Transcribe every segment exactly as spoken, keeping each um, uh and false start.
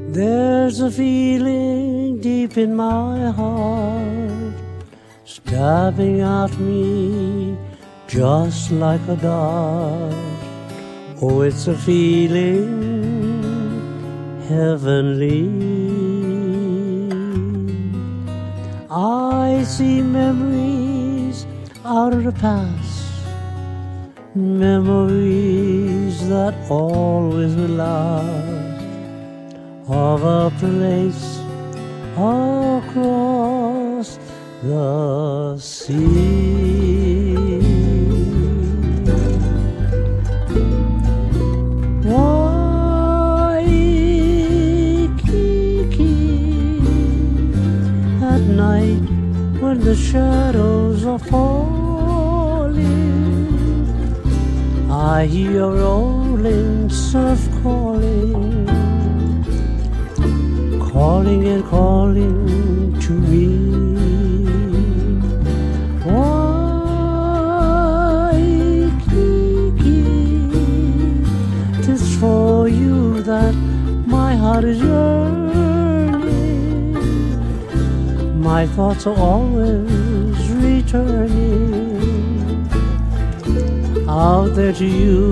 There's a feeling deep in my heart, stabbing at me just like a dart. Oh, it's a feeling heavenly. I see memories out of the past, memories that always will last, of a place across the sea. Waikiki, at night when the shadows are falling, I hear a rolling surf calling, calling and calling to me. Waikiki, 'tis for you that my heart is yearning, my thoughts are always returning out there to you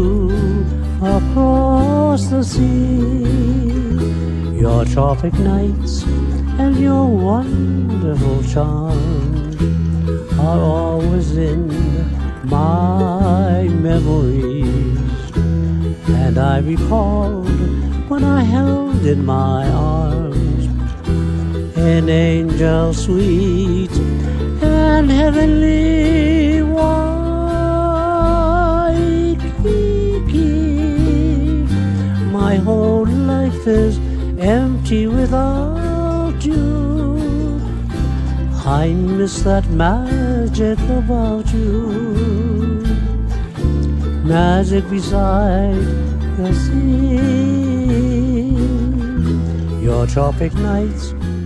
across the sea. Your tropic nights and your wonderful charm are always in my memories, and I recalled when I held in my arms an angel sweet and heavenly. Waikiki, my whole life is empty without you. I miss that magic about you, magic beside the sea. Your tropic nights